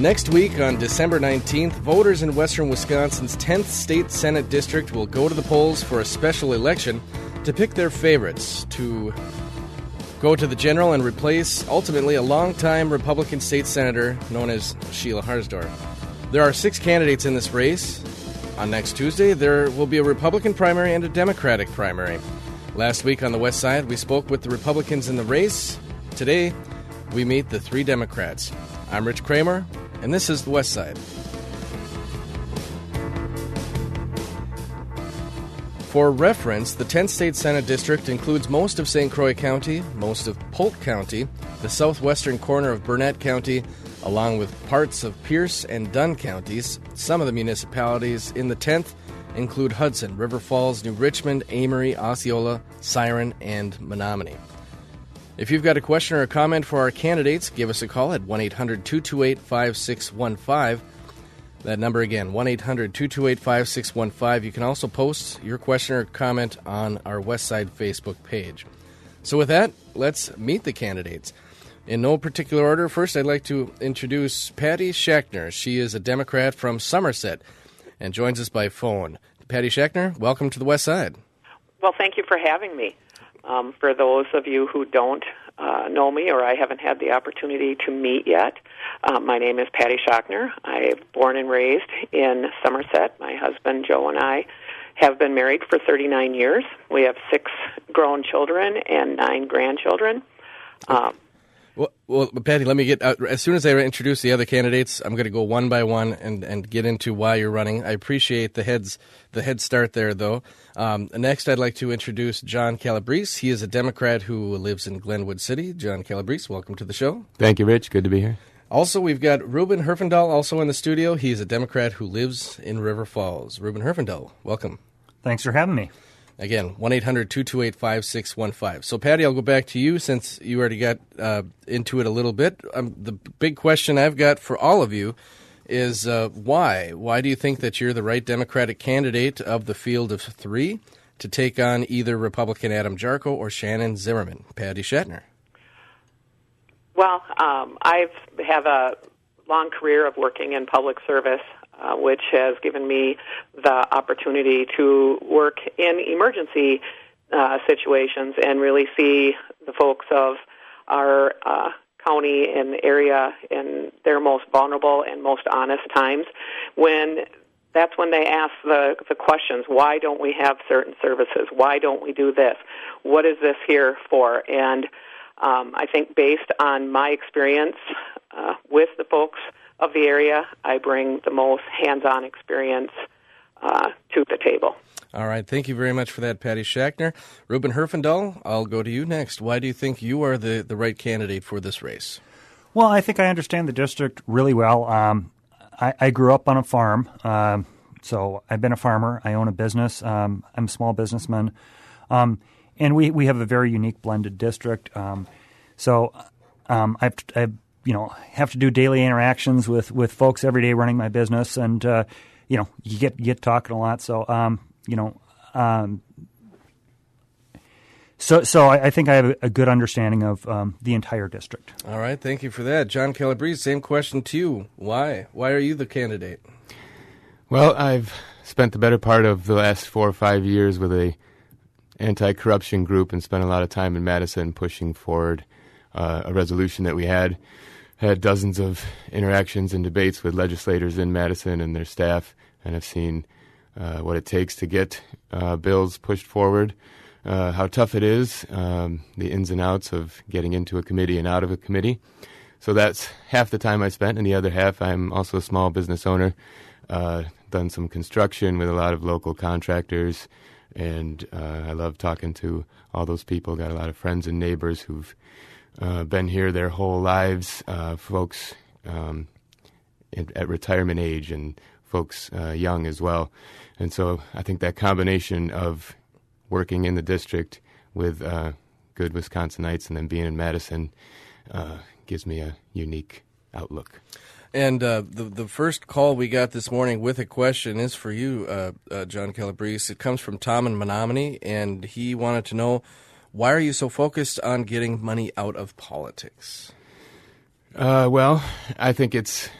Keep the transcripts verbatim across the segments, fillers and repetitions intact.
Next week, on December nineteenth, voters in western Wisconsin's tenth State Senate District will go to the polls for a special election to pick their favorites to go to the general and replace, ultimately, a longtime Republican state senator known as Sheila Harsdorf. There are six candidates in this race. On next Tuesday, there will be a Republican primary and a Democratic primary. Last week on the West Side, we spoke with the Republicans in the race. Today, we meet the three Democrats. I'm Rich Kramer, and this is the West Side. For reference, the tenth State Senate District includes most of Saint Croix County, most of Polk County, the southwestern corner of Burnett County, along with parts of Pierce and Dunn counties. Some of the municipalities in the tenth include Hudson, River Falls, New Richmond, Amory, Osceola, Siren, and Menominee. If you've got a question or a comment for our candidates, give us a call at one eight hundred two two eight five six one five. That number again, one eight hundred two two eight five six one five. You can also post your question or comment on our West Side Facebook page. So with that, let's meet the candidates. In no particular order, first I'd like to introduce Patty Schachner. She is a Democrat from Somerset and joins us by phone. Patty Schachner, welcome to the West Side. Well, thank you for having me. Um, for those of you who don't uh, know me or I haven't had the opportunity to meet yet, uh, my name is Patty Schachner. I'm born and raised in Somerset. My husband, Joe, and I have been married for thirty-nine years. We have six grown children and nine grandchildren. Um, well, well, Patty, let me get uh, as soon as I introduce the other candidates, I'm going to go one by one and, and get into why you're running. I appreciate the heads the head start there, though. Um, next, I'd like to introduce John Calabrese. He is a Democrat who lives in Glenwood City. John Calabrese, welcome to the show. Thank you, Rich. Good to be here. Also, we've got Ruben Herfindahl also in the studio. He's a Democrat who lives in River Falls. Ruben Herfindahl, welcome. Thanks for having me. Again, one eight hundred two two eight five six one five. So, Patty, I'll go back to you since you already got uh, into it a little bit. Um, the big question I've got for all of you is uh, why? Why do you think that you're the right Democratic candidate of the field of three to take on either Republican Adam Jarko or Shannon Zimmerman? Patty Schachner. Well, um, I have a long career of working in public service, uh, which has given me the opportunity to work in emergency uh, situations and really see the folks of our uh, county and area in their most vulnerable and most honest times. When that's when they ask the, the questions, why don't we have certain services? Why don't we do this? What is this here for? And um, I think based on my experience uh, with the folks of the area, I bring the most hands-on experience uh, to the table. All right. Thank you very much for that, Patty Schachner. Ruben Herfindahl, I'll go to you next. Why do you think you are the, the right candidate for this race? Well, I think I understand the district really well. Um, I, I grew up on a farm, um, so I've been a farmer. I own a business. Um, I'm a small businessman. Um, and we, we have a very unique blended district. Um, so um, I've, I've, you know, have to do daily interactions with, with folks every day running my business. And, uh, you know, you get, get talking a lot. So, um, you know, um, so so I, I think I have a, a good understanding of um, the entire district. All right, thank you for that. John Calabrese, same question to you. Why? Why are you the candidate? Well, I've spent the better part of the last four or five years with a anti-corruption group and spent a lot of time in Madison pushing forward uh, a resolution that we had. Had dozens of interactions and debates with legislators in Madison and their staff, and have seen Uh, what it takes to get uh, bills pushed forward, uh, how tough it is, um, the ins and outs of getting into a committee and out of a committee. So that's half the time I spent, and the other half I'm also a small business owner, uh, done some construction with a lot of local contractors, and uh, I love talking to all those people, got a lot of friends and neighbors who've uh, been here their whole lives, uh, folks um, at, at retirement age and folks uh, young as well. And so I think that combination of working in the district with uh, good Wisconsinites and then being in Madison uh, gives me a unique outlook. And uh, the the first call we got this morning with a question is for you, uh, uh, John Calabrese. It comes from Tom in Menominee, and he wanted to know, why are you so focused on getting money out of politics? Uh, well, I think it's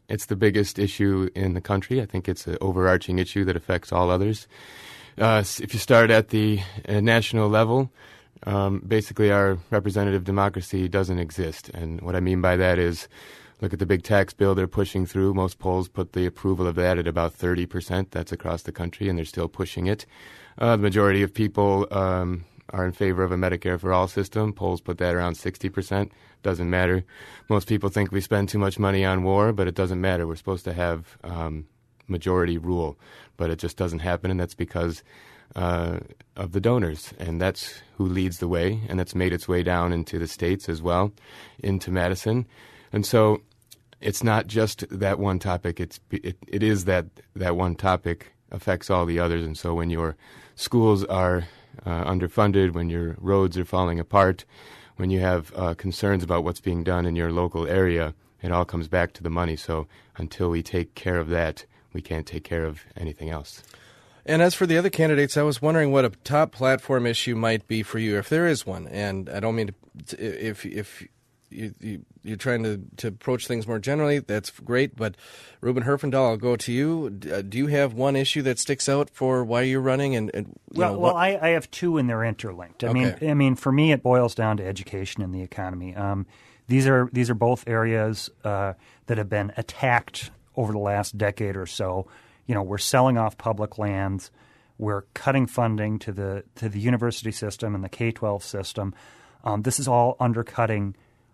it's the biggest issue in the country. I think it's an overarching issue that affects all others. Uh, if you start at the uh, national level, um, basically our representative democracy doesn't exist. And what I mean by that is, look at the big tax bill they're pushing through. Most polls put the approval of that at about thirty percent. That's across the country, and they're still pushing it. Uh, the majority of people um, are in favor of a Medicare for All system. Polls put that around sixty percent. Doesn't matter. Most people think we spend too much money on war, but it doesn't matter. We're supposed to have um, majority rule, but it just doesn't happen, and that's because uh, of the donors, and that's who leads the way, and that's made its way down into the states as well, into Madison. And so it's not just that one topic. It's it, it is that that one topic affects all the others. And so when your schools are uh, underfunded, when your roads are falling apart, when you have uh, concerns about what's being done in your local area, it all comes back to the money. So until we take care of that, we can't take care of anything else. And as for the other candidates, I was wondering what a top platform issue might be for you, if there is one. And I don't mean to, if if you, you, you're trying to, to approach things more generally, that's great. But Ruben Herfindahl, I'll go to you. Do you have one issue that sticks out for why you're running? And, and you well, know, well, I, I have two, and they're interlinked. I Okay. mean, I mean, for me, it boils down to education and the economy. Um, these are these are both areas uh, that have been attacked over the last decade or so. You know, we're selling off public lands. We're cutting funding to the to the university system and the K twelve system. Um, this is all undercutting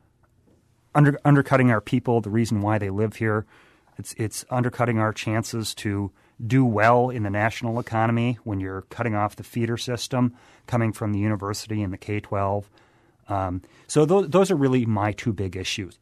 under, undercutting our people, the reason why they live here. It's it's undercutting our chances to do well in the national economy when you're cutting off the feeder system coming from the university and the K twelve. Um, so those, those are really my two big issues.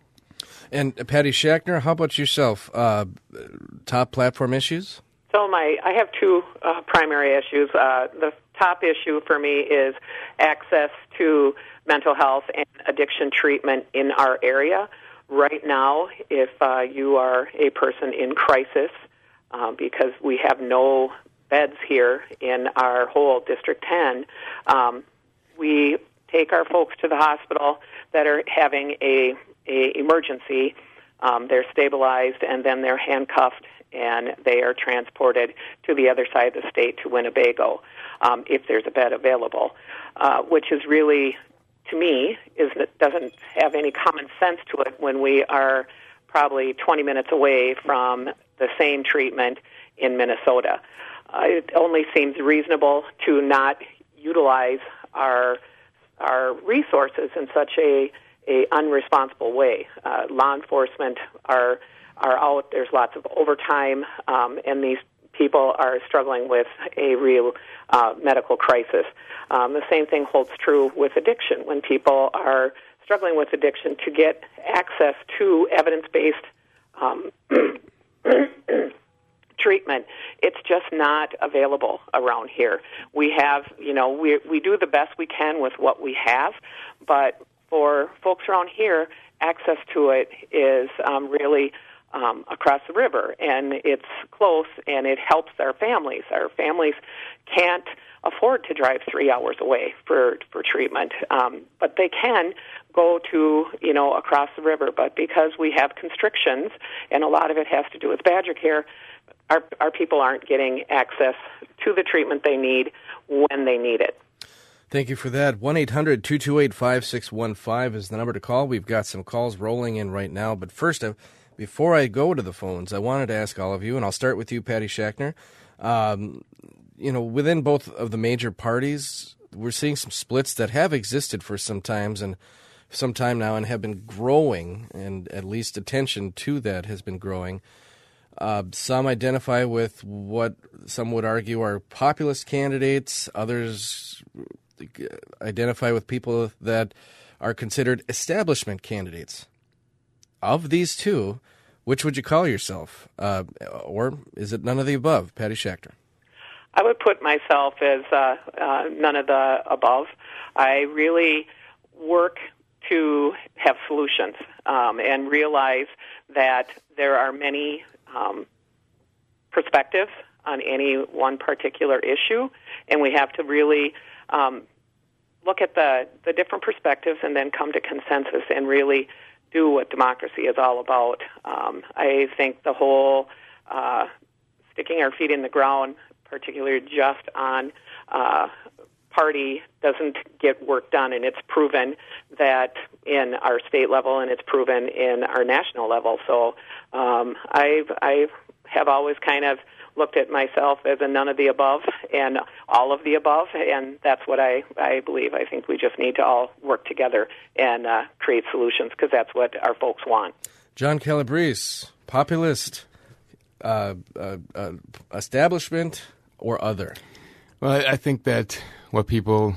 And Patty Schachner, how about yourself? Uh, top platform issues? So my, I have two uh, primary issues. Uh, the top issue for me is access to mental health and addiction treatment in our area. Right now, if uh, you are a person in crisis, uh, because we have no beds here in our whole District ten, um, we take our folks to the hospital that are having a a emergency. Um, they're stabilized, and then they're handcuffed, and they are transported to the other side of the state to Winnebago, um, if there's a bed available, uh, which is really, to me, is doesn't have any common sense to it when we are probably twenty minutes away from the same treatment in Minnesota. Uh, it only seems reasonable to not utilize our our resources in such a a unresponsible way. Uh, law enforcement are are out. There's lots of overtime, um, and these people are struggling with a real uh, medical crisis. Um, the same thing holds true with addiction. When people are struggling with addiction, to get access to evidence-based um, treatment, it's just not available around here. We have, you know, we we do the best we can with what we have, but for folks around here, access to it is um, really um, across the river, and it's close, and it helps our families. Our families can't afford to drive three hours away for, for treatment, um, but they can go to, you know, across the river. But because we have constrictions, and a lot of it has to do with Badger Care, our, our people aren't getting access to the treatment they need when they need it. Thank you for that. one eight hundred two two eight five six one five is the number to call. We've got some calls rolling in right now. But first, uh, before I go to the phones, I wanted to ask all of you, and I'll start with you, Patty Schachner. Um, you know, within both of the major parties, we're seeing some splits that have existed for some times and some time now and have been growing, and at least attention to that has been growing. Uh, some identify with what some would argue are populist candidates. Others identify with people that are considered establishment candidates. Of these two, which would you call yourself? Uh, or is it none of the above? Patty Schachner. I would put myself as uh, uh, none of the above. I really work to have solutions um, and realize that there are many um, perspectives on any one particular issue, and we have to really um, look at the, the different perspectives and then come to consensus and really do what democracy is all about. Um, I think the whole uh, sticking our feet in the ground, particularly just on uh, party, doesn't get work done, and it's proven that in our state level, and it's proven in our national level. So um, I I have always kind of looked at myself as a none of the above and all of the above, and that's what I, I believe. I think we just need to all work together and uh, create solutions, because that's what our folks want. John Calabrese, populist, uh, uh, uh, establishment, or other? Well, I, I think that what people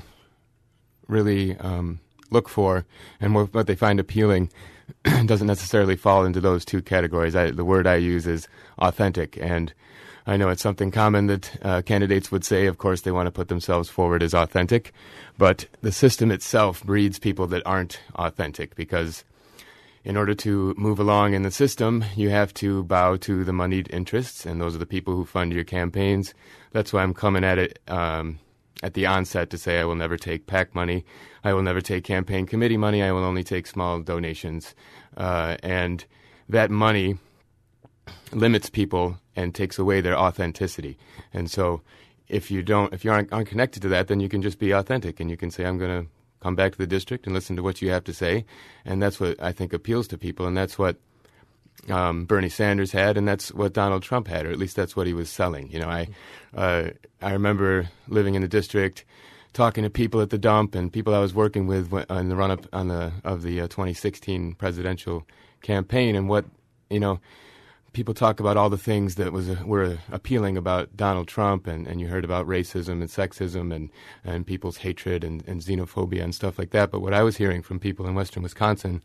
really um, look for and what, what they find appealing doesn't necessarily fall into those two categories. I, the word I use is authentic, and I know it's something common that uh, candidates would say. Of course, they want to put themselves forward as authentic, but the system itself breeds people that aren't authentic, because in order to move along in the system, you have to bow to the moneyed interests, and those are the people who fund your campaigns. That's why I'm coming at it um, at the onset to say I will never take PAC money. I will never take campaign committee money. I will only take small donations. Uh, and that money limits people and takes away their authenticity. And so if you don't, if you aren't, aren't connected to that, then you can just be authentic, and you can say, I'm going to come back to the district and listen to what you have to say. And that's what I think appeals to people, and that's what um, Bernie Sanders had, and that's what Donald Trump had, or at least that's what he was selling. You know, I uh, I remember living in the district, talking to people at the dump and people I was working with on the run-up on the of the uh, twenty sixteen presidential campaign, and what, you know, people talk about all the things that was uh, were appealing about Donald Trump, and, and you heard about racism and sexism and, and people's hatred and, and xenophobia and stuff like that. But what I was hearing from people in western Wisconsin,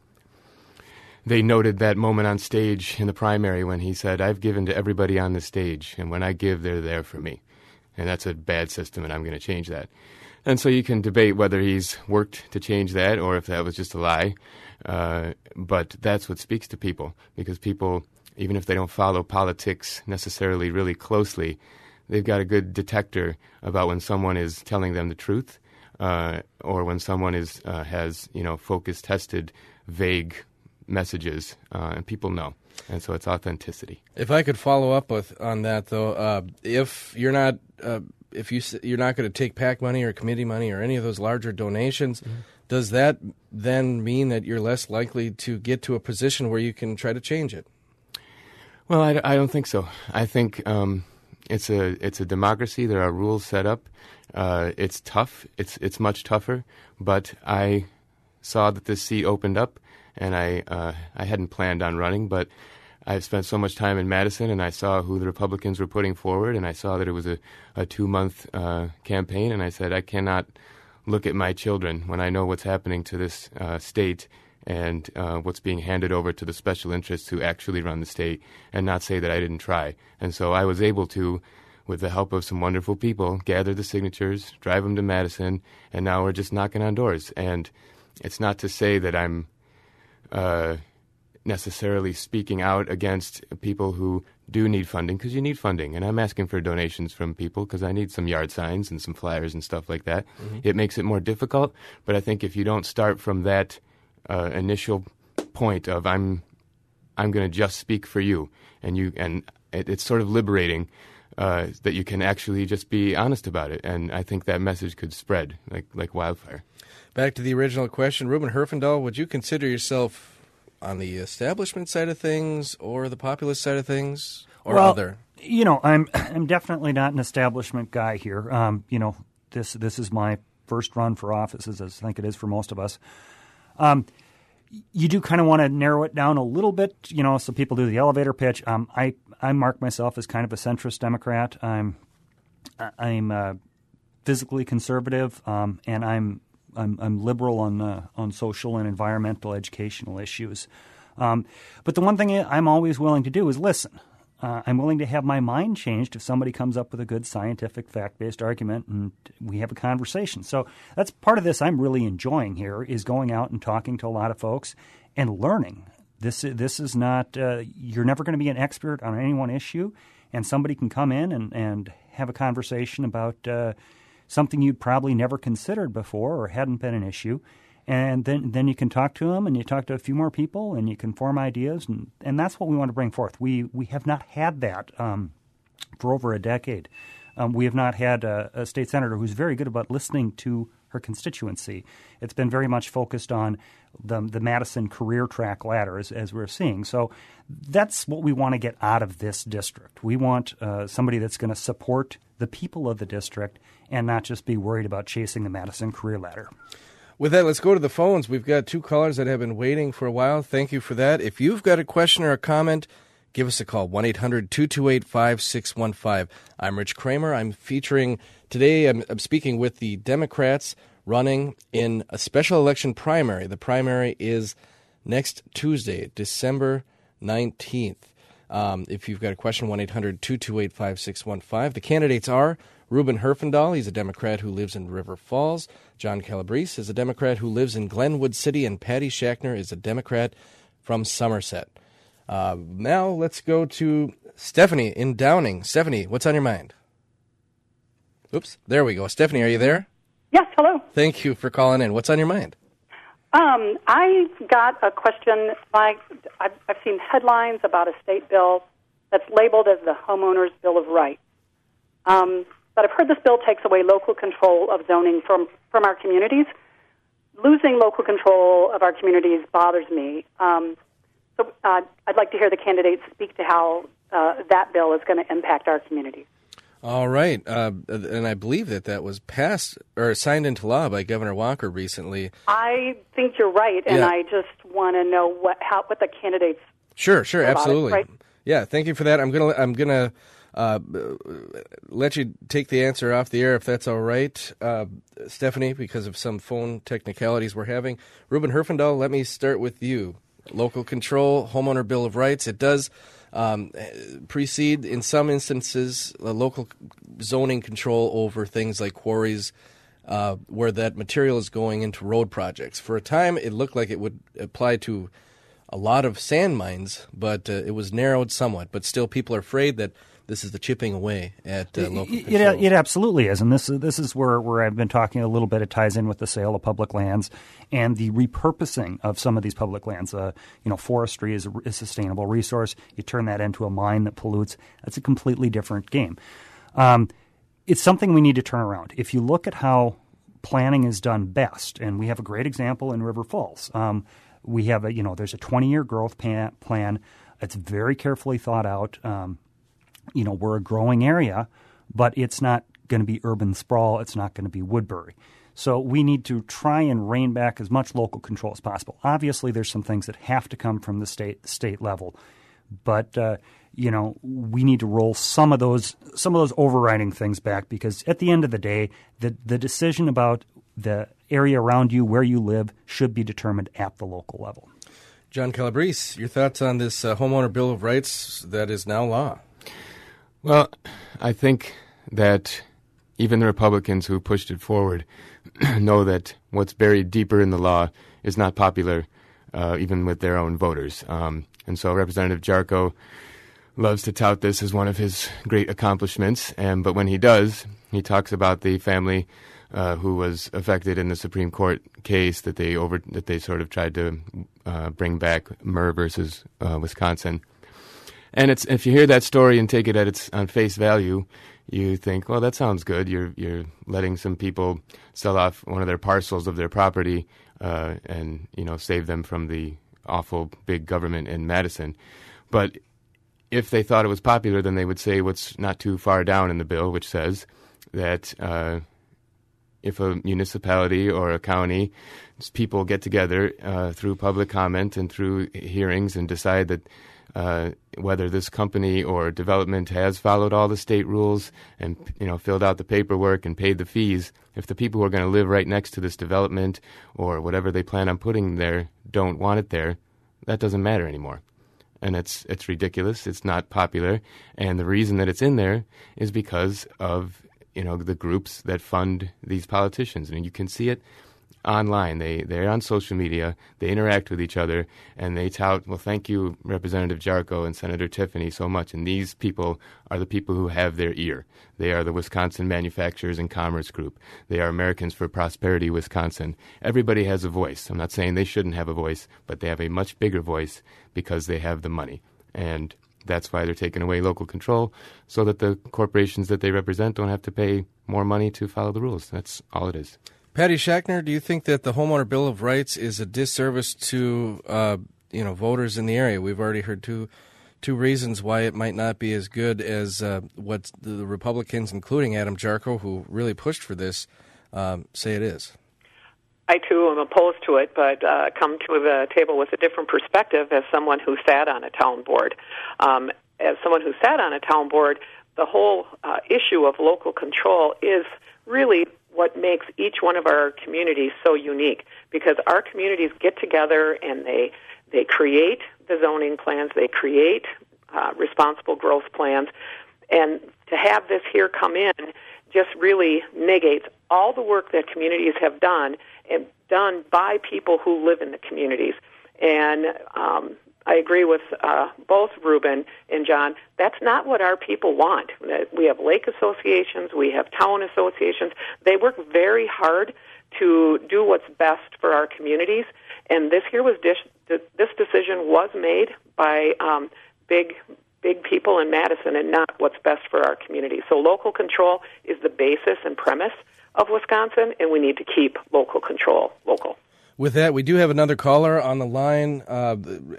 they noted that moment on stage in the primary when he said, I've given to everybody on the stage, and when I give, they're there for me. And that's a bad system, and I'm going to change that. And so you can debate whether he's worked to change that or if that was just a lie. Uh, but that's what speaks to people, because people, even if they don't follow politics necessarily really closely, they've got a good detector about when someone is telling them the truth, uh, or when someone is uh, has, you know, focus tested, vague messages, uh, and people know. And so it's authenticity. If I could follow up with on that, though, uh, if you're not uh, if you you're not going to take PAC money or committee money or any of those larger donations, mm-hmm. does that then mean that you're less likely to get to a position where you can try to change it? Well, I, I don't think so. I think um, it's a it's a democracy. There are rules set up. Uh, it's tough. It's it's much tougher. But I saw that this seat opened up, and I uh, I hadn't planned on running, but I've spent so much time in Madison, and I saw who the Republicans were putting forward, and I saw that it was a, a two-month uh, campaign, and I said, I cannot look at my children when I know what's happening to this uh, state and uh, what's being handed over to the special interests who actually run the state, and not say that I didn't try. And so I was able to, with the help of some wonderful people, gather the signatures, drive them to Madison, and now we're just knocking on doors. And it's not to say that I'm uh, necessarily speaking out against people who do need funding, because you need funding, and I'm asking for donations from people because I need some yard signs and some flyers and stuff like that. Mm-hmm. It makes it more difficult, but I think if you don't start from that uh, initial point of I'm I'm going to just speak for you, and you and it, it's sort of liberating uh, that you can actually just be honest about it, and I think that message could spread like like wildfire. Back to the original question, Ruben Herfindahl, would you consider yourself on the establishment side of things or the populist side of things or well, other? You know, I'm I'm definitely not an establishment guy here. Um, you know, this this is my first run for office, as I think it is for most of us. Um, you do kind of want to narrow it down a little bit, you know, so people do the elevator pitch. Um, I I mark myself as kind of a centrist Democrat. I'm I'm uh, physically conservative, um, and I'm I'm, I'm liberal on uh, on social and environmental educational issues. Um, but the one thing I'm always willing to do is listen. Uh, I'm willing to have my mind changed if somebody comes up with a good scientific, fact-based argument and we have a conversation. So that's part of this I'm really enjoying here, is going out and talking to a lot of folks and learning. This, this is not uh, – you're never going to be an expert on any one issue, and somebody can come in and, and have a conversation about uh, – something you'd probably never considered before or hadn't been an issue, And then, then you can talk to them, and you talk to a few more people, and you can form ideas, and, and that's what we want to bring forth. We we have not had that um, for over a decade. Um, we have not had a, a state senator who's very good about listening to her constituency. It's been very much focused on the, the Madison career track ladder, as, as we're seeing. So that's what we want to get out of this district. We want uh, somebody that's going to support the people of the district and not just be worried about chasing the Madison career ladder. With that, let's go to the phones. We've got two callers that have been waiting for a while. Thank you for that. If you've got a question or a comment, give us a call, one eight hundred two two eight five six one five. I'm Rich Kramer. I'm featuring today, I'm, I'm speaking with the Democrats running in a special election primary. The primary is next Tuesday, December nineteenth. Um, if you've got a question, one eight hundred two two eight five six one five. The candidates are Ruben Herfindahl. He's a Democrat who lives in River Falls. John Calabrese is a Democrat who lives in Glenwood City. And Patty Schachner is a Democrat from Somerset. Uh, now let's go to Stephanie in Downing. Stephanie, what's on your mind? Oops, there we go. Stephanie, are you there? Yes, hello. Thank you for calling in. What's on your mind? Um, I got a question. Like I've, I've seen headlines about a state bill that's labeled as the Homeowners Bill of Rights. Um, but I've heard this bill takes away local control of zoning from, from our communities. Losing local control of our communities bothers me. Um, so uh, I'd like to hear the candidates speak to how uh, that bill is going to impact our communities. All right. Uh, and I believe that that was passed or signed into law by Governor Walker recently. I think you're right, and yeah. I just want to know what how what the candidates. Sure, sure, absolutely. It, right? Yeah, thank you for that. I'm gonna I'm gonna uh, let you take the answer off the air if that's all right, uh, Stephanie, because of some phone technicalities we're having. Ruben Herfindahl, let me start with you. Local control, homeowner bill of rights. It does. Um, precede, in some instances, a local zoning control over things like quarries uh, where that material is going into road projects. For a time, it looked like it would apply to a lot of sand mines, but uh, it was narrowed somewhat. But still, people are afraid that this is the chipping away at uh, local it, control. It, it absolutely is, and this is this is where, where I've been talking a little bit. It ties in with the sale of public lands and the repurposing of some of these public lands. Uh, you know, forestry is a, a sustainable resource. You turn that into a mine that pollutes. That's a completely different game. Um, it's something we need to turn around. If you look at how planning is done best, and we have a great example in River Falls. Um, we have a you know there's a twenty-year growth plan. plan. It's very carefully thought out. Um, You know, we're a growing area, but it's not going to be urban sprawl. It's not going to be Woodbury. So we need to try and rein back as much local control as possible. Obviously, there's some things that have to come from the state state level, but uh, you know, we need to roll some of those some of those overriding things back, because at the end of the day, the the decision about the area around you, where you live, should be determined at the local level. John Calabrese, your thoughts on this uh, homeowner bill of rights that is now law? Well, I think that even the Republicans who pushed it forward know that what's buried deeper in the law is not popular, uh, even with their own voters. Um, and so Representative Jarchow loves to tout this as one of his great accomplishments. And but when he does, he talks about the family uh, who was affected in the Supreme Court case that they over that they sort of tried to uh, bring back, Murr versus uh, Wisconsin. And it's if you hear that story and take it at its on face value, you think, well, that sounds good. You're you're letting some people sell off one of their parcels of their property uh, and you know save them from the awful big government in Madison. But if they thought it was popular, then they would say what's not too far down in the bill, which says that uh, if a municipality or a county, people get together uh, through public comment and through hearings and decide that Uh, whether this company or development has followed all the state rules and you know filled out the paperwork and paid the fees, if the people who are going to live right next to this development or whatever they plan on putting there don't want it there, that doesn't matter anymore. And it's it's ridiculous. It's not popular. And the reason that it's in there is because of you know the groups that fund these politicians. And you can see it online. They, they're on social media. They interact with each other, and they tout, well, thank you, Representative Jarchow and Senator Tiffany, so much. And these people are the people who have their ear. They are the Wisconsin Manufacturers and Commerce Group. They are Americans for Prosperity Wisconsin. Everybody has a voice. I'm not saying they shouldn't have a voice, but they have a much bigger voice because they have the money. And that's why they're taking away local control, so that the corporations that they represent don't have to pay more money to follow the rules. That's all it is. Patty Schachner, do you think that the Homeowner Bill of Rights is a disservice to uh, you know voters in the area? We've already heard two two reasons why it might not be as good as uh, what the Republicans, including Adam Jarchow, who really pushed for this, um, say it is. I, too, am opposed to it, but uh, come to the table with a different perspective as someone who sat on a town board. Um, as someone who sat on a town board, the whole uh, issue of local control is really what makes each one of our communities so unique, because our communities get together and they they create the zoning plans, they create uh, responsible growth plans, and to have this here come in just really negates all the work that communities have done and done by people who live in the communities. And um, I agree with uh, both Ruben and John. That's not what our people want. We have lake associations, we have town associations. They work very hard to do what's best for our communities. And this here was dis- this decision was made by um, big big people in Madison and not what's best for our community. So local control is the basis and premise of Wisconsin, and we need to keep local control local. With that, we do have another caller on the line. Uh,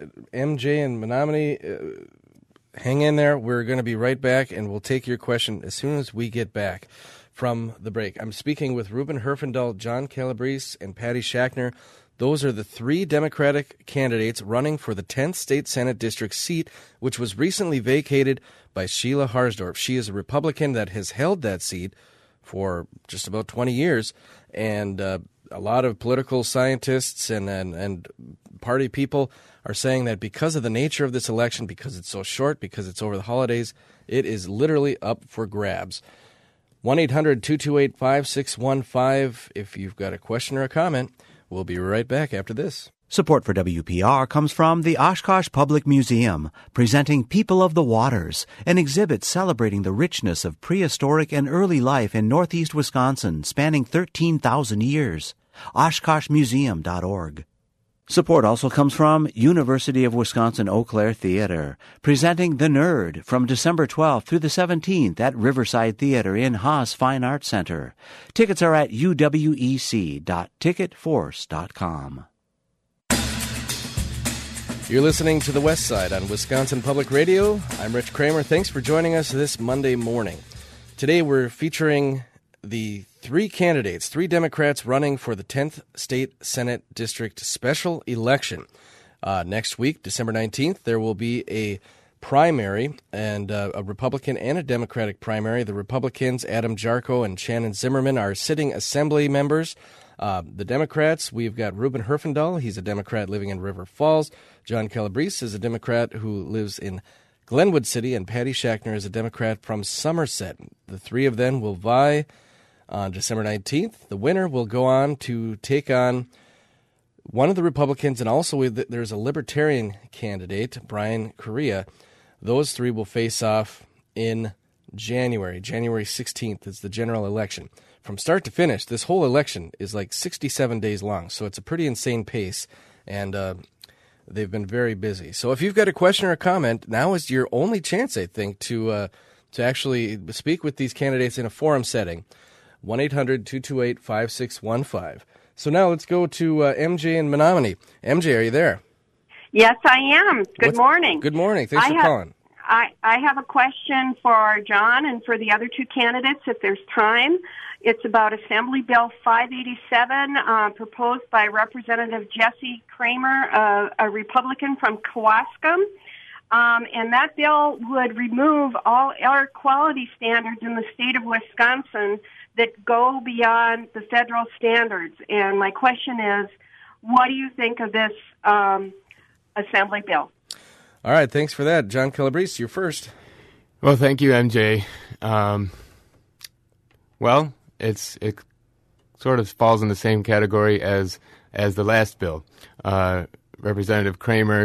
M J in Menominee, uh, hang in there. We're going to be right back, and we'll take your question as soon as we get back from the break. I'm speaking with Ruben Herfindahl, John Calabrese, and Patty Schachner. Those are the three Democratic candidates running for the tenth State Senate District seat, which was recently vacated by Sheila Harsdorf. She is a Republican that has held that seat for just about twenty years, and uh, a lot of political scientists and, and, and party people are saying that because of the nature of this election, because it's so short, because it's over the holidays, it is literally up for grabs. one eight hundred two two eight five six one five if you've got a question or a comment. We'll be right back after this. Support for W P R comes from the Oshkosh Public Museum, presenting People of the Waters, an exhibit celebrating the richness of prehistoric and early life in northeast Wisconsin spanning thirteen thousand years. oshkosh museum dot org. Support also comes from University of Wisconsin Eau Claire Theater, presenting The Nerd from December twelfth through the seventeenth at Riverside Theater in Haas Fine Arts Center. Tickets are at u w e c dot ticket force dot com. You're listening to The West Side on Wisconsin Public Radio. I'm Rich Kramer. Thanks for joining us this Monday morning. Today we're featuring the three candidates, three Democrats running for the tenth State Senate District special election. Uh, next week, December nineteenth, there will be a primary, and uh, a Republican and a Democratic primary. The Republicans, Adam Jarchow and Shannon Zimmerman, are sitting assembly members. Uh, the Democrats, we've got Ruben Herfindahl. He's a Democrat living in River Falls. John Calabrese is a Democrat who lives in Glenwood City, and Patty Schachner is a Democrat from Somerset. The three of them will vie on December nineteenth. The winner will go on to take on one of the Republicans, and also there's a Libertarian candidate, Brian Correa. Those three will face off in January. January sixteenth is the general election. From start to finish, this whole election is like sixty-seven days long, so it's a pretty insane pace, and uh, they've been very busy. So if you've got a question or a comment, now is your only chance, I think, to uh, to actually speak with these candidates in a forum setting. one eight hundred two two eight five six one five. So now let's go to uh, M J in Menominee. M J, are you there? Yes, I am. Good What's, morning. Good morning. Thanks I for have, calling. I, I have a question for John and for the other two candidates, if there's time. It's about Assembly Bill five eighty-seven, uh, proposed by Representative Jesse Kramer, uh, a Republican from Kewaskum. Um, and that bill would remove all air quality standards in the state of Wisconsin that go beyond the federal standards. And my question is, what do you think of this um, Assembly bill? All right, thanks for that. John Calabrese, you're first. Well, thank you, M J. Um, well, it's it's sort of falls in the same category as as the last bill. Uh, Representative Kramer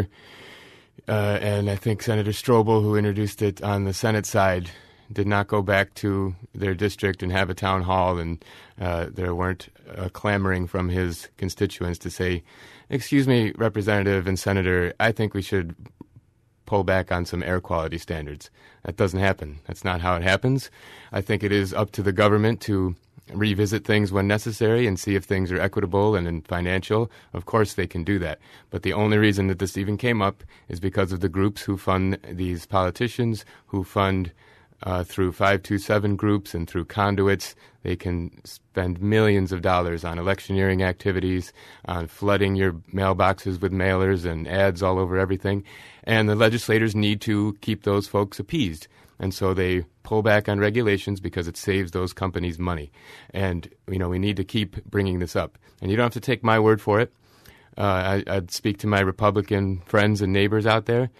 uh, and I think Senator Strobel, who introduced it on the Senate side, did not go back to their district and have a town hall, and uh, there weren't uh, clamoring from his constituents to say, excuse me, Representative and Senator, I think we should pull back on some air quality standards. That doesn't happen. That's not how it happens. I think it is up to the government to revisit things when necessary and see if things are equitable and in financial. Of course they can do that. But the only reason that this even came up is because of the groups who fund these politicians, who fund uh, through five two seven groups and through conduits. They can spend millions of dollars on electioneering activities, on flooding your mailboxes with mailers and ads all over everything. And the legislators need to keep those folks appeased. And so they pull back on regulations because it saves those companies money. And, you know, we need to keep bringing this up. And you don't have to take my word for it. Uh, I, I'd speak to my Republican friends and neighbors out there.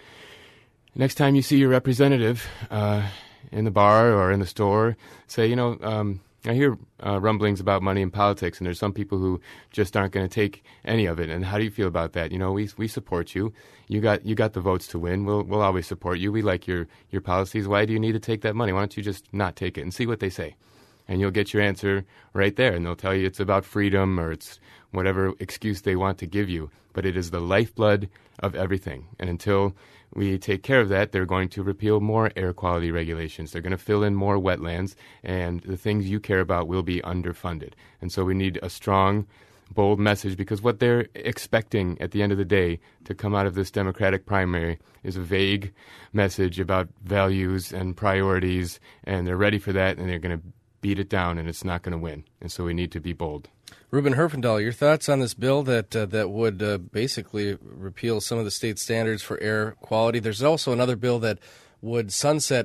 Next time you see your representative uh, in the bar or in the store, say, you know, um, I hear uh, rumblings about money in politics, and there's some people who just aren't going to take any of it. And how do you feel about that? You know, we we support you. You got you got the votes to win. We'll we'll always support you. We like your your policies. Why do you need to take that money? Why don't you just not take it and see what they say? And you'll get your answer right there. And they'll tell you it's about freedom or it's whatever excuse they want to give you. But it is the lifeblood of everything. And until we take care of that, they're going to repeal more air quality regulations. They're going to fill in more wetlands, and the things you care about will be underfunded. And so we need a strong, bold message, because what they're expecting at the end of the day to come out of this Democratic primary is a vague message about values and priorities, and they're ready for that, and they're going to beat it down, and it's not going to win. And so we need to be bold. Ruben Herfindahl, your thoughts on this bill that uh, that would uh, basically repeal some of the state standards for air quality? There's also another bill that would sunset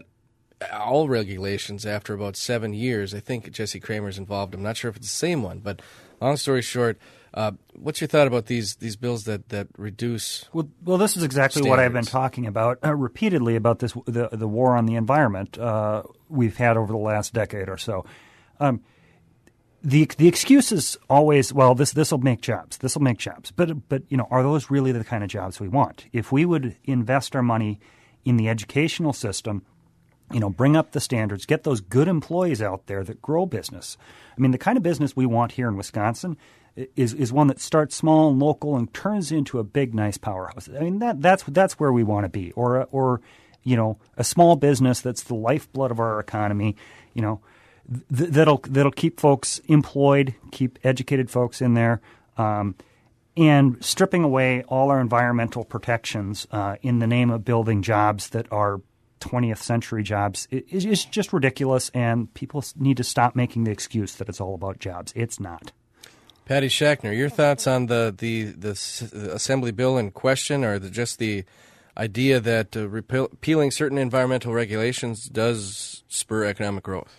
all regulations after about seven years. I think Jesse Kramer's involved. I'm not sure if it's the same one, but long story short, uh, what's your thought about these these bills that, that reduce Well, well, this is exactly standards? What I've been talking about uh, repeatedly about this the the war on the environment uh, we've had over the last decade or so. Um, The the excuse is always, well, this this will make jobs. This will make jobs. But but you know, are those really the kind of jobs we want? If we would invest our money in the educational system, you know, bring up the standards, get those good employees out there that grow business. I mean, the kind of business we want here in Wisconsin is is one that starts small and local and turns into a big, nice powerhouse. I mean, that that's that's where we want to be. Or or you know, a small business that's the lifeblood of our economy. You know. Th- that'll that'll keep folks employed, keep educated folks in there, um, and stripping away all our environmental protections uh, in the name of building jobs that are twentieth century jobs is, is just ridiculous, and people need to stop making the excuse that it's all about jobs. It's not. Patty Schachner, your thoughts on the, the, the assembly bill in question, or the, just the idea that uh, repealing certain environmental regulations does spur economic growth?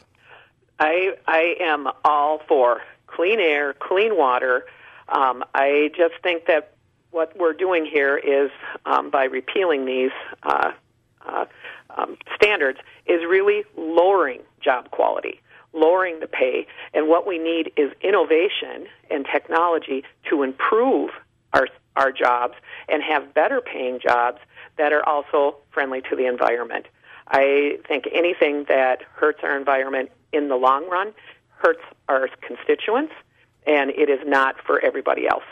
I I am all for clean air, clean water. Um, I just think that what we're doing here is, um, by repealing these uh, uh, um, standards, is really lowering job quality, lowering the pay. And what we need is innovation and technology to improve our our jobs and have better paying jobs that are also friendly to the environment. I think anything that hurts our environment in the long run hurts our constituents, and it is not for everybody else.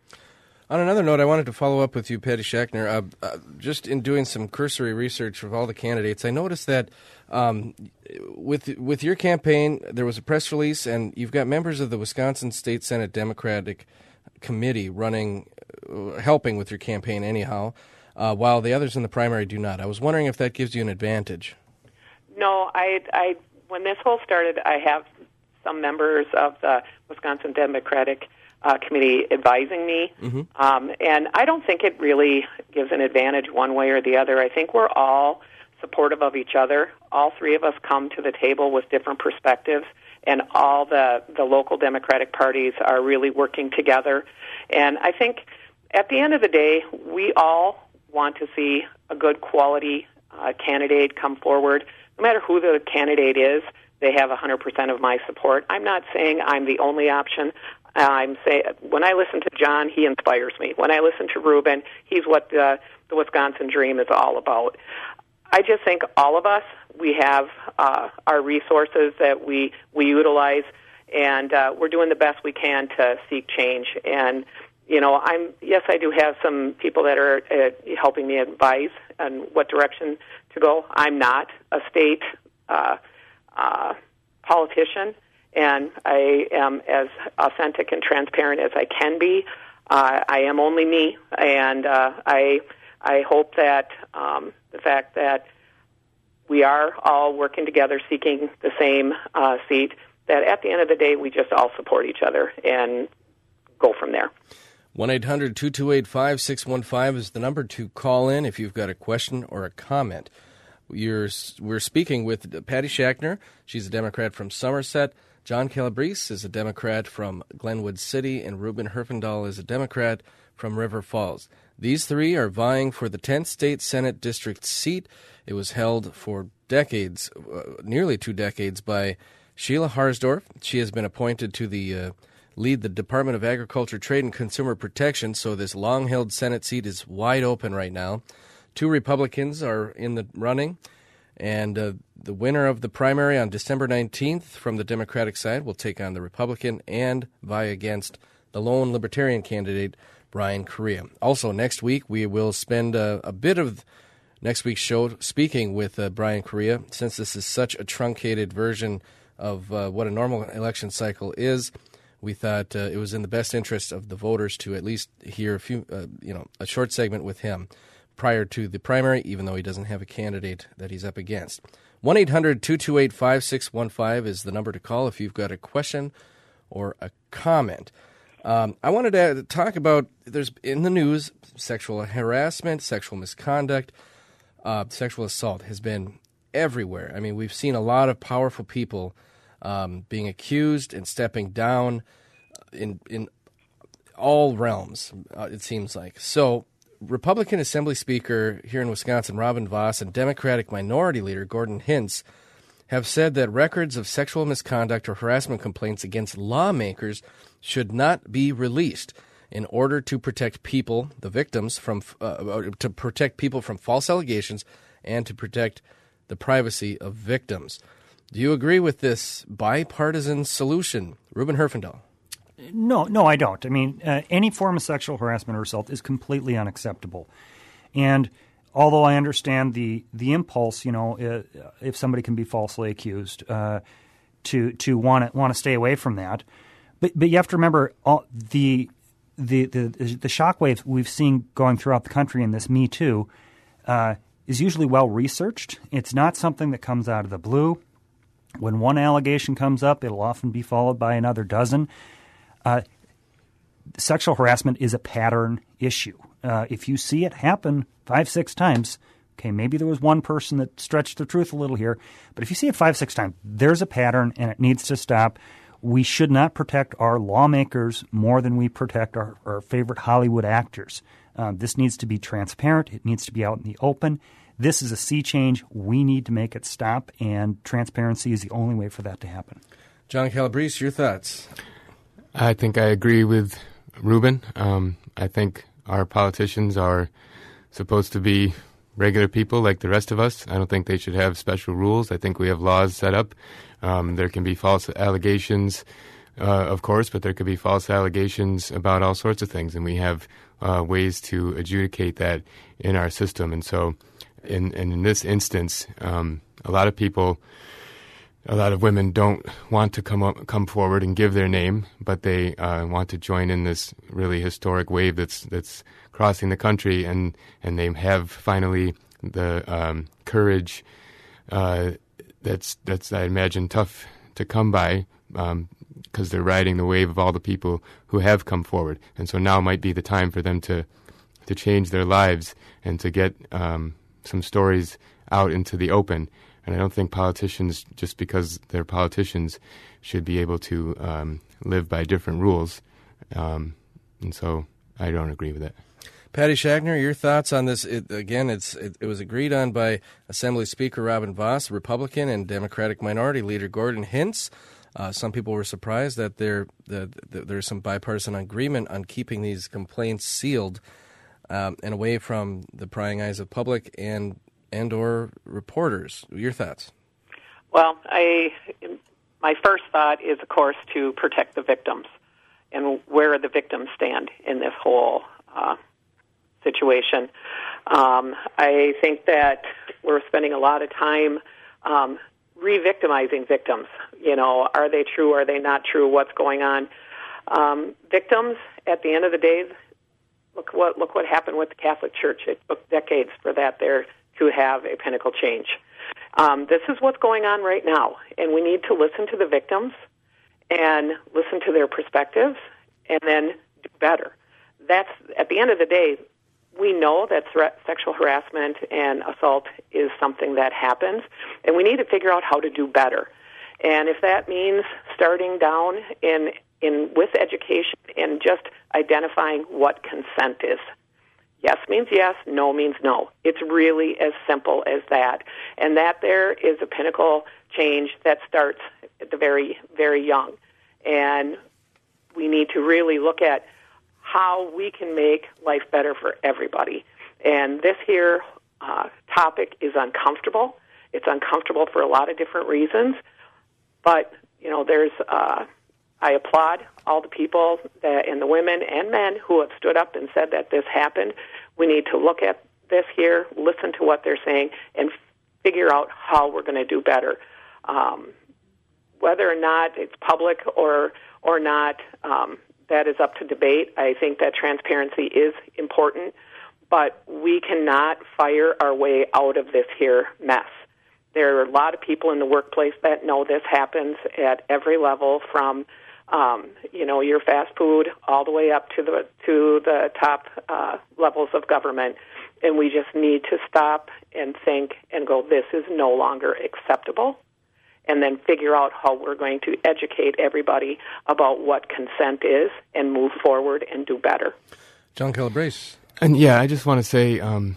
On another note, I wanted to follow up with you, Patty Schachner. Uh, uh, just in doing some cursory research of all the candidates, I noticed that um, with with your campaign, there was a press release, and you've got members of the Wisconsin State Senate Democratic Committee running, uh, helping with your campaign anyhow, uh, while the others in the primary do not. I was wondering if that gives you an advantage. No, I, I when this whole started, I have some members of the Wisconsin Democratic uh, Committee advising me, mm-hmm. um, and I don't think it really gives an advantage one way or the other. I think we're all supportive of each other. All three of us come to the table with different perspectives, and all the, the local Democratic parties are really working together. And I think at the end of the day, we all want to see a good quality uh, candidate come forward. No matter who the candidate is, they have one hundred percent of my support. I'm not saying I'm the only option. I'm saying when I listen to John, he inspires me. When I listen to Ruben, he's what uh, the Wisconsin Dream is all about. I just think all of us, we have uh, our resources that we, we utilize, and uh, we're doing the best we can to seek change. And, you know, I'm yes, I do have some people that are uh, helping me advise on what direction to go. I'm not a state uh, uh, politician, and I am as authentic and transparent as I can be. Uh, I am only me, and uh, I I hope that um, the fact that we are all working together, seeking the same uh, seat, that at the end of the day, we just all support each other and go from there. one eight hundred two two eight five six one five is the number to call in if you've got a question or a comment. You're, we're speaking with Patty Schachner. She's a Democrat from Somerset. John Calabrese is a Democrat from Glenwood City, and Ruben Herfindahl is a Democrat from River Falls. These three are vying for the tenth State Senate District seat. It was held for decades, uh, nearly two decades, by Sheila Harsdorf. She has been appointed to the uh, lead the Department of Agriculture, Trade, and Consumer Protection, so this long-held Senate seat is wide open right now. Two Republicans are in the running, and uh, the winner of the primary on December nineteenth from the Democratic side will take on the Republican and vie against the lone Libertarian candidate, Brian Correa. Also, next week, we will spend uh, a bit of next week's show speaking with uh, Brian Correa, since this is such a truncated version of uh, what a normal election cycle is. We thought uh, it was in the best interest of the voters to at least hear a few, uh, you know, a short segment with him prior to the primary, even though he doesn't have a candidate that he's up against. one eight hundred two two eight five six one five is the number to call if you've got a question or a comment. Um, I wanted to talk about, there's in the news, sexual harassment, sexual misconduct, uh, sexual assault has been everywhere. I mean, we've seen a lot of powerful people um, being accused and stepping down in in all realms, uh, it seems like. So Republican Assembly Speaker here in Wisconsin, Robin Vos, and Democratic Minority Leader Gordon Hintz have said that records of sexual misconduct or harassment complaints against lawmakers should not be released in order to protect people, the victims, from uh, to protect people from false allegations and to protect the privacy of victims. Do you agree with this bipartisan solution, Ruben Herfindahl? No, no, I don't. I mean, uh, any form of sexual harassment or assault is completely unacceptable. And although I understand the the impulse, you know, uh, if somebody can be falsely accused, uh, to to want to want to stay away from that, but but you have to remember all the the the the shockwaves we've seen going throughout the country in this Me Too uh, is usually well researched. It's not something that comes out of the blue. When one allegation comes up, it'll often be followed by another dozen. Uh, sexual harassment is a pattern issue. Uh, if you see it happen five, six times, okay, maybe there was one person that stretched the truth a little here, but if you see it five, six times, there's a pattern and it needs to stop. We should not protect our lawmakers more than we protect our, our favorite Hollywood actors. Um, this needs to be transparent. It needs to be out in the open. This is a sea change. We need to make it stop, and transparency is the only way for that to happen. John Calabrese, your thoughts? I think I agree with Ruben. Um, I think our politicians are supposed to be regular people like the rest of us. I don't think they should have special rules. I think we have laws set up. Um, there can be false allegations, uh, of course, but there could be false allegations about all sorts of things, and we have uh, ways to adjudicate that in our system. And so in, and in this instance, um, a lot of people, a lot of women don't want to come up, come forward and give their name, but they uh, want to join in this really historic wave that's that's crossing the country, and, and they have finally the um, courage uh, that's that's I imagine tough to come by, because um, they're riding the wave of all the people who have come forward, and so now might be the time for them to to change their lives and to get um, some stories out into the open. And I don't think politicians, just because they're politicians, should be able to um, live by different rules. Um, and so I don't agree with that. Patty Schachtner, your thoughts on this? It, again, it's it, it was agreed on by Assembly Speaker Robin Vos, Republican, and Democratic Minority Leader Gordon Hintz. Uh, some people were surprised that there the, the, there's some bipartisan agreement on keeping these complaints sealed um, and away from the prying eyes of public and and or reporters. Your thoughts? Well, I my first thought is, of course, to protect the victims and where the victims stand in this whole uh, situation. Um, I think that we're spending a lot of time um, re-victimizing victims. You know, are they true? Are they not true? What's going on? Um, victims, at the end of the day, look what look what happened with the Catholic Church. It took decades for that there to have a pinnacle change. Um, this is what's going on right now, and we need to listen to the victims and listen to their perspectives, and then do better. That's, at the end of the day, we know that threat, sexual harassment and assault is something that happens, and we need to figure out how to do better. And if that means starting down in in with education and just identifying what consent is. Yes means yes, no means no. It's really as simple as that. And that there is a pinnacle change that starts at the very, very young. And we need to really look at how we can make life better for everybody. And this here uh, topic is uncomfortable. It's uncomfortable for a lot of different reasons. But, you know, there's, uh, I applaud all the people that, and the women and men who have stood up and said that this happened. We need to look at this here, listen to what they're saying, and figure out how we're going to do better. Um, whether or not it's public or or not, um, that is up to debate. I think that transparency is important, but we cannot fire our way out of this here mess. There are a lot of people in the workplace that know this happens at every level, from um, you know your fast food all the way up to the to the top uh, levels of government, and we just need to stop and think and go, this is no longer acceptable, and then figure out how we're going to educate everybody about what consent is and move forward and do better. John Calabrese. And yeah, I just want to say um,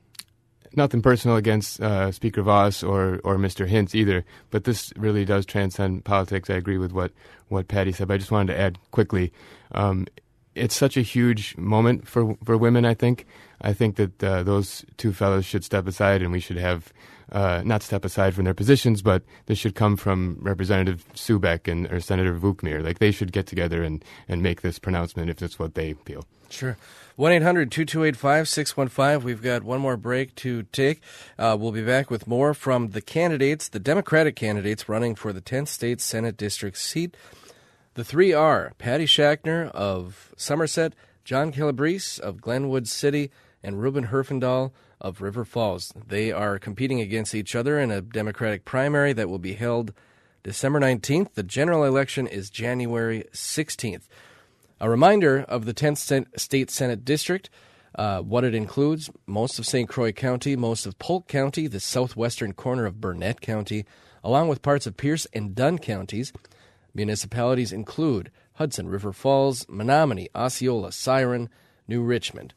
nothing personal against uh, Speaker Vos or, or Mister Hintz either, but this really does transcend politics. I agree with what, what Patty said, but I just wanted to add quickly, um, it's such a huge moment for for women, I think. I think that uh, those two fellows should step aside, and we should have, uh, not step aside from their positions, but this should come from Representative Subek and or Senator Vukmir. Like, they should get together and, and make this pronouncement if it's what they feel. Sure. one eight hundred two two eight five six one five. We've got one more break to take. Uh, we'll be back with more from the candidates, the Democratic candidates running for the tenth State Senate District seat. The three are Patty Schachtner of Somerset, John Calabrese of Glenwood City, and Ruben Herfindahl of River Falls. They are competing against each other in a Democratic primary that will be held December nineteenth. The general election is January sixteenth. A reminder of the tenth State Senate District, uh, what it includes: most of Saint Croix County, most of Polk County, the southwestern corner of Burnett County, along with parts of Pierce and Dunn counties. Municipalities include Hudson, River Falls, Menominee, Osceola, Siren, New Richmond.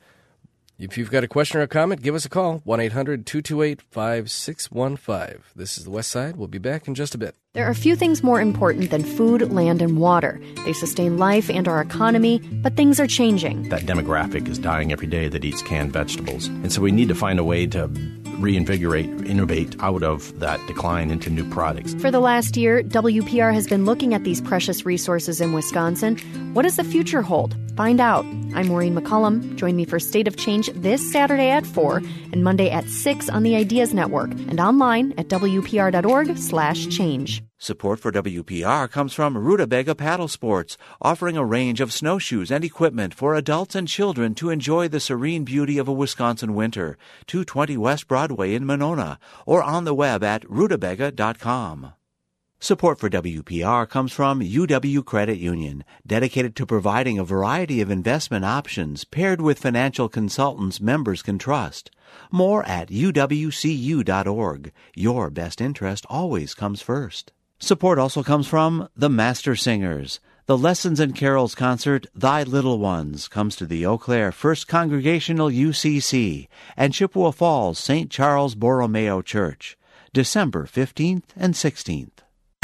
If you've got a question or a comment, give us a call, one eight hundred two two eight five six one five. This is the West Side. We'll be back in just a bit. There are few things more important than food, land, and water. They sustain life and our economy, but things are changing. That demographic is dying every day that eats canned vegetables. And so we need to find a way to reinvigorate, innovate out of that decline into new products. For the last year, W P R has been looking at these precious resources in Wisconsin. What does the future hold? Find out. I'm Maureen McCullum. Join me for State of Change this Saturday at four and Monday at six on the Ideas Network and online at W P R dot org slash change. Support for W P R comes from Rutabaga Paddle Sports, offering a range of snowshoes and equipment for adults and children to enjoy the serene beauty of a Wisconsin winter. two twenty West Broadway in Monona, or on the web at rutabaga dot com. Support for W P R comes from U W Credit Union, dedicated to providing a variety of investment options paired with financial consultants members can trust. More at U W C U dot org. Your best interest always comes first. Support also comes from the Master Singers. The Lessons and Carols concert, Thy Little Ones, comes to the Eau Claire First Congregational U C C and Chippewa Falls Saint Charles Borromeo Church, December fifteenth and sixteenth.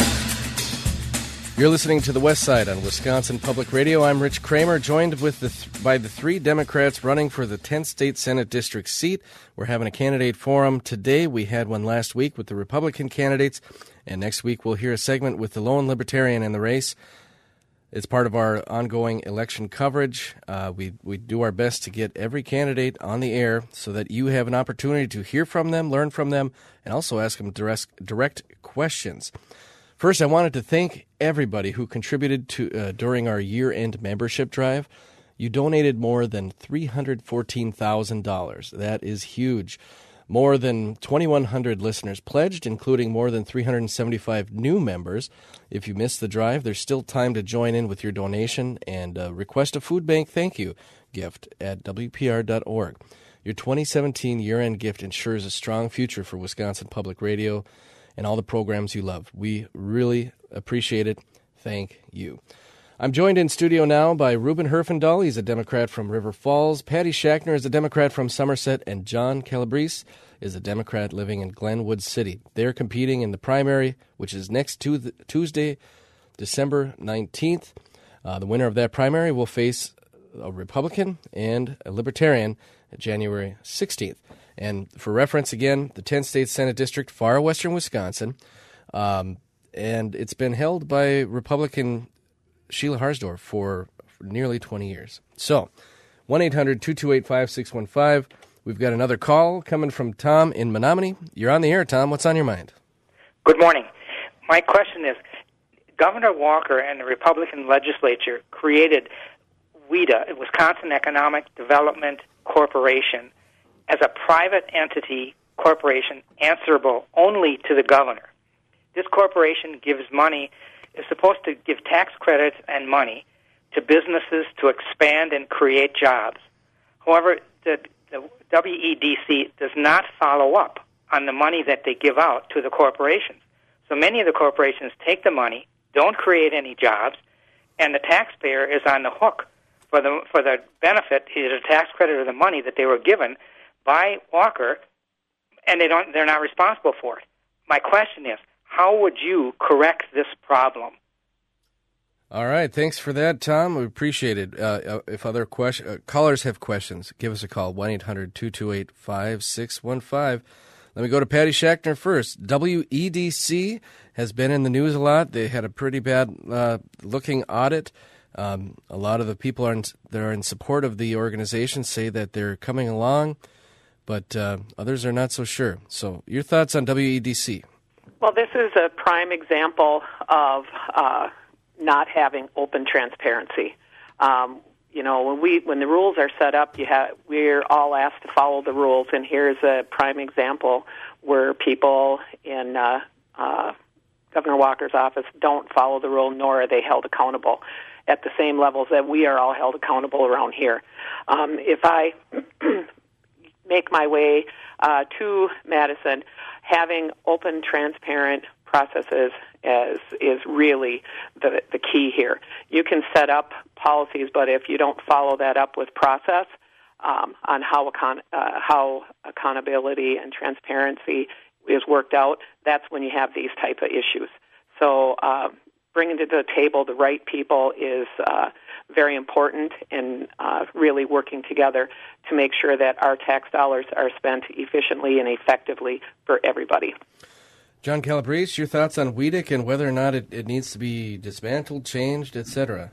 You're listening to The West Side on Wisconsin Public Radio. I'm Rich Kramer, joined with the th- by the three Democrats running for the tenth State Senate District seat. We're having a candidate forum today. We had one last week with the Republican candidates, and next week we'll hear a segment with the lone Libertarian in the race. It's part of our ongoing election coverage. Uh, we, we do our best to get every candidate on the air so that you have an opportunity to hear from them, learn from them, and also ask them direct, direct questions. First, I wanted to thank everybody who contributed to uh, during our year-end membership drive. You donated more than three hundred fourteen thousand dollars. That is huge. More than twenty-one hundred listeners pledged, including more than three hundred seventy-five new members. If you missed the drive, there's still time to join in with your donation and uh, request a food bank thank you gift at W P R dot org. Your twenty seventeen year-end gift ensures a strong future for Wisconsin Public Radio and all the programs you love. We really appreciate it. Thank you. I'm joined in studio now by Ruben Herfindahl. He's a Democrat from River Falls. Patty Schachner is a Democrat from Somerset. And John Calabrese is a Democrat living in Glenwood City. They're competing in the primary, which is next to Tuesday, December nineteenth. Uh, the winner of that primary will face a Republican and a Libertarian January sixteenth. And for reference, again, the tenth State Senate District, far western Wisconsin, um, and it's been held by Republican Sheila Harsdorf for, for nearly twenty years. So, one eight hundred two two eight five six one five. We've got another call coming from Tom in Menominee. You're on the air, Tom. What's on your mind? Good morning. My question is, Governor Walker and the Republican legislature created WEDA, Wisconsin Economic Development Corporation, as a private entity corporation answerable only to the governor. This corporation gives money, is supposed to give tax credits and money to businesses to expand and create jobs. However, the, the W E D C does not follow up on the money that they give out to the corporations. So many of the corporations take the money, don't create any jobs, and the taxpayer is on the hook for the for the benefit, either the tax credit or the money that they were given by Walker, and they don't, they're not responsible for it. My question is, how would you correct this problem? All right, thanks for that, Tom. We appreciate it. Uh, if other question, uh, callers have questions, give us a call, one eight hundred two two eight five six one five. Let me go to Patty Schachner first. W E D C has been in the news a lot. They had a pretty bad uh, looking audit. Um, a lot of the people are in, that are in support of the organization say that they're coming along, but uh, others are not so sure. So your thoughts on W E D C? Well, this is a prime example of uh, not having open transparency. Um, you know, when we when the rules are set up, you have we're all asked to follow the rules, and here's a prime example where people in uh, uh, Governor Walker's office don't follow the rule, nor are they held accountable at the same levels that we are all held accountable around here. Um, if I make my way uh, to Madison, having open, transparent processes is is really the the key here. You can set up policies, but if you don't follow that up with process um, on how account- uh, how accountability and transparency is worked out, that's when you have these type of issues. So uh, bringing to the table the right people is uh, very important, and uh, really working together to make sure that our tax dollars are spent efficiently and effectively for everybody. John Calabrese, your thoughts on W E D C and whether or not it, it needs to be dismantled, changed, et cetera?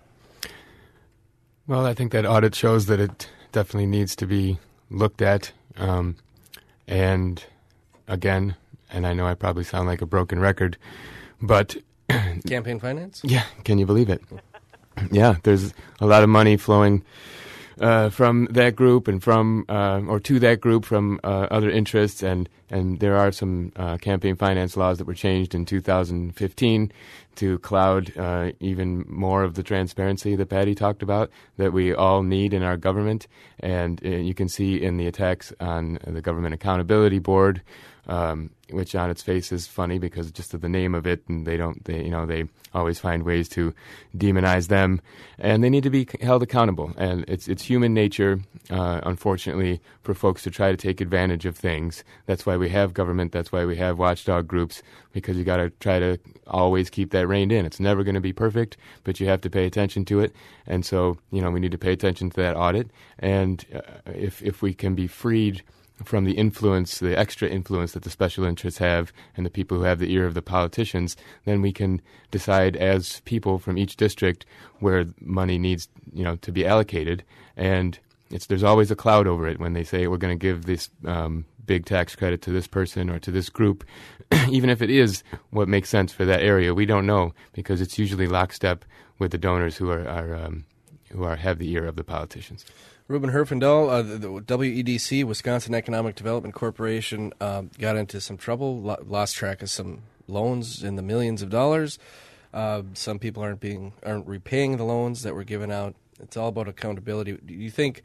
Well, I think that audit shows that it definitely needs to be looked at. Um, and again, and I know I probably sound like a broken record, but... Campaign finance? Yeah, can you believe it? Yeah, there's a lot of money flowing uh, from that group and from, uh, or to that group from uh, other interests, and, and there are some uh, campaign finance laws that were changed in two thousand fifteen to cloud uh, even more of the transparency that Patty talked about that we all need in our government. And uh, you can see in the attacks on the Government Accountability Board um, which on its face is funny because just of the name of it, and they don't, they, you know, they always find ways to demonize them, and they need to be held accountable. And it's it's human nature, uh, unfortunately, for folks to try to take advantage of things. That's why we have government. That's why we have watchdog groups, because you got to try to always keep that reined in. It's never going to be perfect, but you have to pay attention to it. And so, you know, we need to pay attention to that audit. And uh, if if we can be freed from the influence, the extra influence that the special interests have and the people who have the ear of the politicians, then we can decide as people from each district where money needs, you know, to be allocated. And it's there's always a cloud over it when they say we're going to give this um, big tax credit to this person or to this group. Even if it is what makes sense for that area, we don't know, because it's usually lockstep with the donors who are, are um, who are have the ear of the politicians. Ruben Herfindahl, uh, the, the W E D C, Wisconsin Economic Development Corporation, uh, got into some trouble, lo- lost track of some loans in the millions of dollars. Uh, some people aren't being aren't repaying the loans that were given out. It's all about accountability. Do you think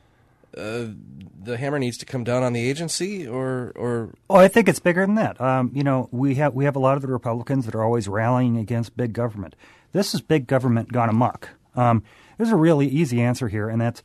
uh, the hammer needs to come down on the agency, or or? Oh, I think it's bigger than that. Um, you know, we have we have a lot of the Republicans that are always rallying against big government. This is big government gone amok. Um, there's a really easy answer here, and that's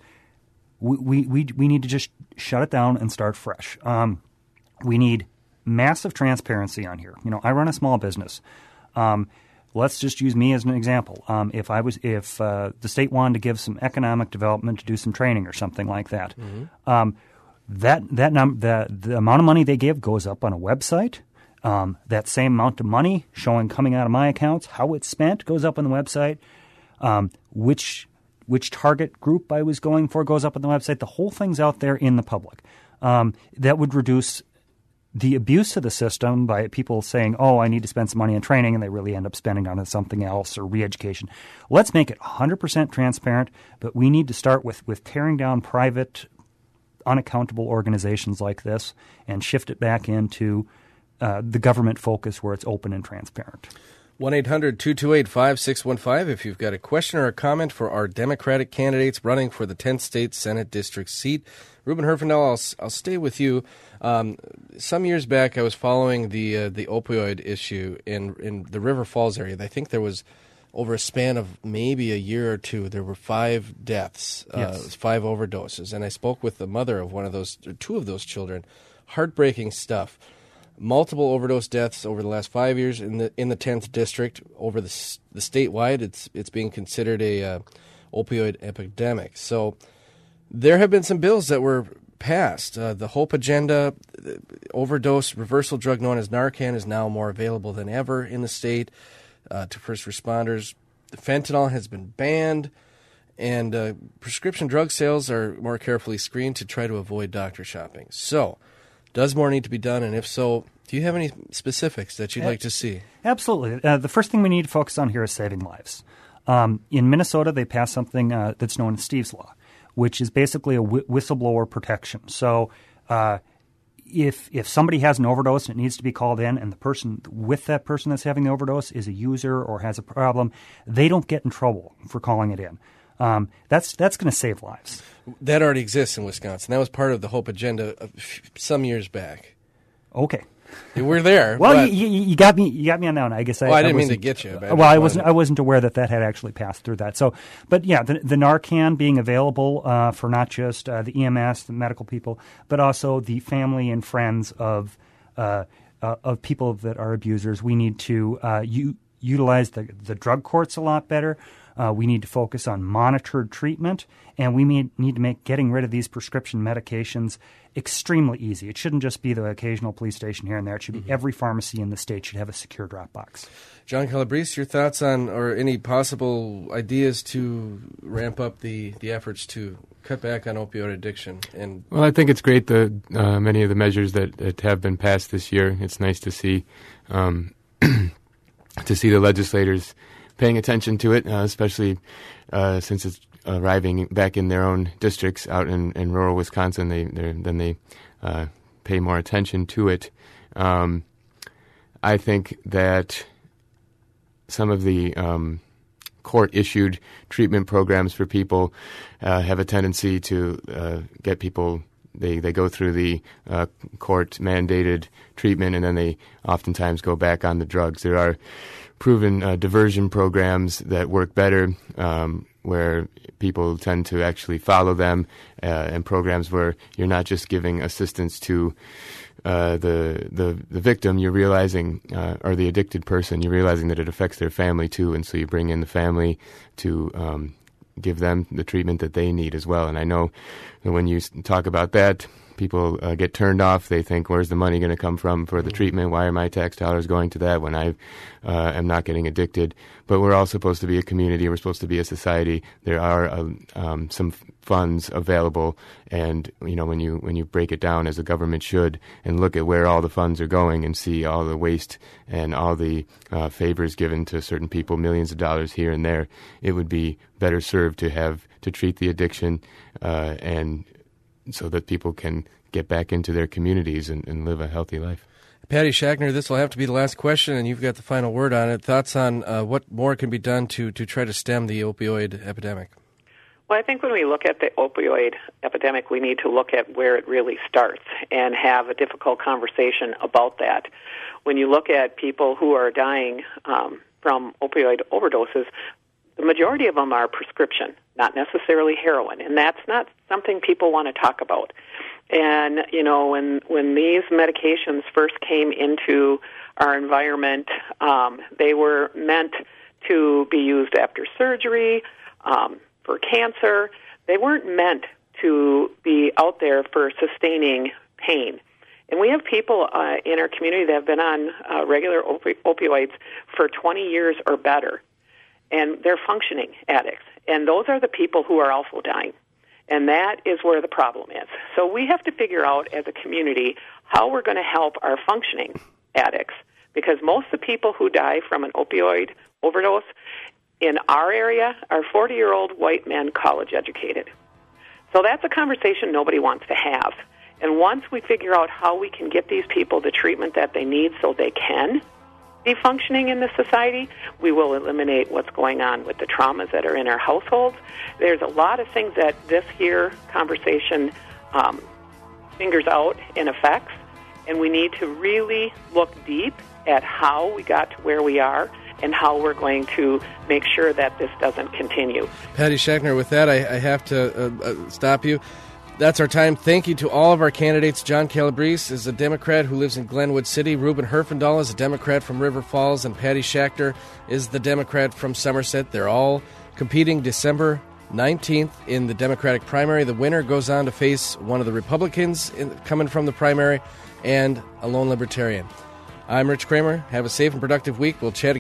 we we we, we need to just shut it down and start fresh. Um, we need massive transparency on here. You know, I run a small business. Um, Let's just use me as an example. Um, if I was, if uh, the state wanted to give some economic development to do some training or something like that, mm-hmm. um, that that num- the the amount of money they give goes up on a website. Um, that same amount of money showing coming out of my accounts, how it's spent, goes up on the website. Um, which which target group I was going for goes up on the website. The whole thing's out there in the public. Um, that would reduce the abuse of the system by people saying, oh, I need to spend some money on training, and they really end up spending on something else or re-education. Let's make it one hundred percent transparent, but we need to start with, with tearing down private, unaccountable organizations like this and shift it back into uh, the government focus where it's open and transparent. one eight hundred two two eight five six one five if you've got a question or a comment for our Democratic candidates running for the tenth State Senate District seat. Ruben Herfindahl, I'll, I'll stay with you. Um, some years back, I was following the uh, the opioid issue in in the River Falls area. I think there was, over a span of maybe a year or two, there were five deaths, yes. uh, five overdoses. And I spoke with the mother of one of those, or two of those children. Heartbreaking stuff. Multiple overdose deaths over the last five years in the in the tenth district. Over the the statewide, it's it's being considered a uh, opioid epidemic. So there have been some bills that were passed. Uh, the HOPE agenda, the overdose reversal drug known as Narcan, is now more available than ever in the state uh, to first responders. Fentanyl has been banned, and uh, prescription drug sales are more carefully screened to try to avoid doctor shopping. So, does more need to be done? And if so, do you have any specifics that you'd like to see? Absolutely. Uh, the first thing we need to focus on here is saving lives. Um, in Minnesota, they passed something uh, that's known as Steve's Law, which is basically a wh- whistleblower protection. So uh, if if somebody has an overdose and it needs to be called in, and the person with that person that's having the overdose is a user or has a problem, they don't get in trouble for calling it in. Um, that's that's going to save lives. That already exists in Wisconsin. That was part of the HOPE agenda some years back. Okay. We're there. Well, you, you, you got me. You got me on that one. I guess. I, well, I didn't I mean to get you. Well, I wasn't. I wasn't aware that that had actually passed through that. So, but yeah, the, the Narcan being available uh, for not just uh, the E M S, the medical people, but also the family and friends of uh, uh, of people that are abusers. We need to uh, u- utilize the the drug courts a lot better. Uh, we need to focus on monitored treatment, and we need, need to make getting rid of these prescription medications extremely easy. It shouldn't just be the occasional police station here and there. It should be mm-hmm. every pharmacy in the state should have a secure drop box. John Calabrese, your thoughts on or any possible ideas to ramp up the, the efforts to cut back on opioid addiction? And well, I think it's great the uh, many of the measures that, that have been passed this year. It's nice to see um, to see the legislators paying attention to it, uh, especially uh, since it's arriving back in their own districts out in, in rural Wisconsin. They then they uh, pay more attention to it. Um, I think that some of the um, court-issued treatment programs for people uh, have a tendency to uh, get people they, they go through the uh, court-mandated treatment, and then they oftentimes go back on the drugs. There are proven uh, diversion programs that work better, um, where people tend to actually follow them, uh, and programs where you're not just giving assistance to uh, the, the the victim, you're realizing, uh, or the addicted person, you're realizing that it affects their family too, and so you bring in the family to um, give them the treatment that they need as well. And I know that when you talk about that, people uh, get turned off. They think, where's the money going to come from for the treatment? Why are my tax dollars going to that when I uh, am not getting addicted? But we're all supposed to be a community. We're supposed to be a society. There are uh, um, some f- funds available, and you know when you when you break it down, as the government should, and look at where all the funds are going and see all the waste and all the uh, favors given to certain people, millions of dollars here and there, it would be better served to have to treat the addiction uh, and so that people can get back into their communities and, and live a healthy life. Patty Schachner, this will have to be the last question, and you've got the final word on it. Thoughts on uh, what more can be done to, to try to stem the opioid epidemic? Well, I think when we look at the opioid epidemic, we need to look at where it really starts and have a difficult conversation about that. When you look at people who are dying um, from opioid overdoses, the majority of them are prescription, not necessarily heroin, and that's not something people want to talk about. And, you know, when when these medications first came into our environment, um, they were meant to be used after surgery, um, for cancer. They weren't meant to be out there for sustaining pain. And we have people uh, in our community that have been on uh, regular opi- opioids for twenty years or better, and they're functioning addicts. And those are the people who are also dying. And that is where the problem is. So we have to figure out as a community how we're going to help our functioning addicts, because most of the people who die from an opioid overdose in our area are forty-year-old white men, college-educated. So that's a conversation nobody wants to have. And once we figure out how we can get these people the treatment that they need so they can be functioning in the society, we will eliminate what's going on with the traumas that are in our households. There's a lot of things that this here conversation um, fingers out and affects, and we need to really look deep at how we got to where we are and how we're going to make sure that this doesn't continue. Patty Schachner, with that, I, I have to uh, uh, stop you. That's our time. Thank you to all of our candidates. John Calabrese is a Democrat who lives in Glenwood City. Ruben Herfindahl is a Democrat from River Falls. And Patty Schachner is the Democrat from Somerset. They're all competing December nineteenth in the Democratic primary. The winner goes on to face one of the Republicans in, coming from the primary and a lone Libertarian. I'm Rich Kramer. Have a safe and productive week. We'll chat again.